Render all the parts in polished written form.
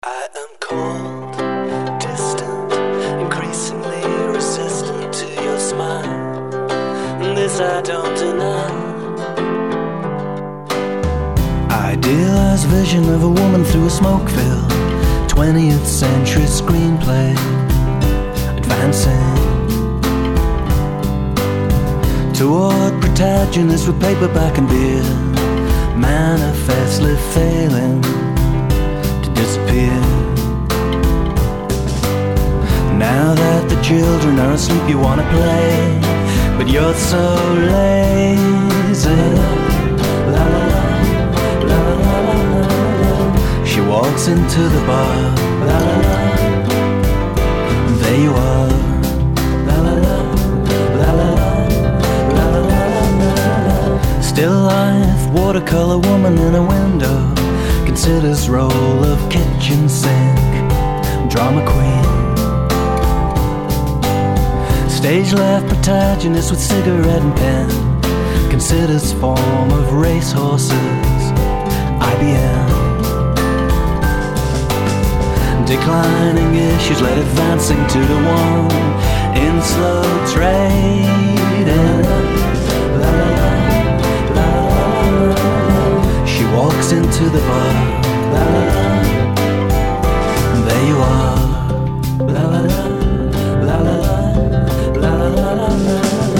I am cold, distant, increasingly resistant to your smile. This I don't deny. Idealized vision of a woman through a smoke-filled 20th century screenplay, advancing toward protagonists with paperback and beer, manifestly failing to disappear. Now that the children are asleep, you wanna play, but you're so lazy. La, la, la, la, la, la, la, la. She walks into the bar. La, la, la. There you are. La, la, la, la, la, la, la, la, la. Still life, watercolor woman in a window, considers role of kitchen sink, drama queen. Stage left protagonist with cigarette and pen, considers form of racehorses, IBM. Declining issues led advancing 2-1 in slow trading. La, la, la, la, la, la. She walks into the bar. La, la, la. There you are. La, la, la, la, la, la. La la la la la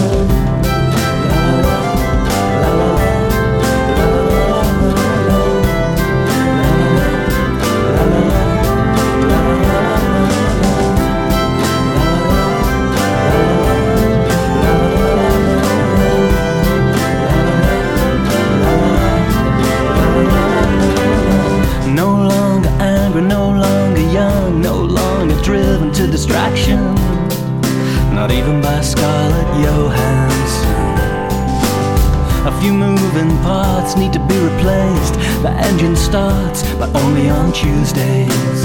no longer angry, no longer young, no longer driven to distraction, not even by Scarlett Johansson. A few moving parts need to be replaced. The engine starts, but only on Tuesdays.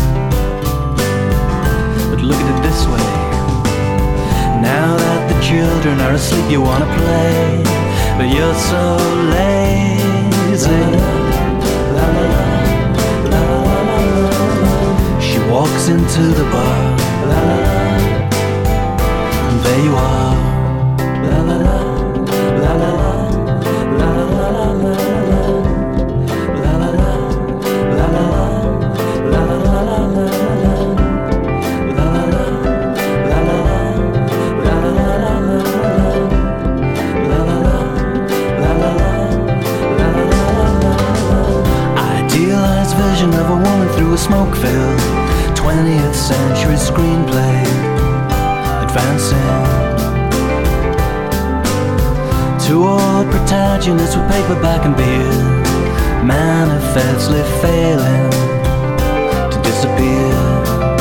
But look at it this way. Now that the children are asleep, you wanna play, but you're so lazy. La, la, la, la, la, la, la. She walks into the bar. La, la, la. There you are. La la la, la la la, la la la la la, la la la, la la la, la la la la la, la la la, la la la, la la la la la, la la la, la la la. Idealized vision of a woman through a smoke-filled 20th century screenplay, advancing toward protagonists with paperback and beer, manifestly failing to disappear.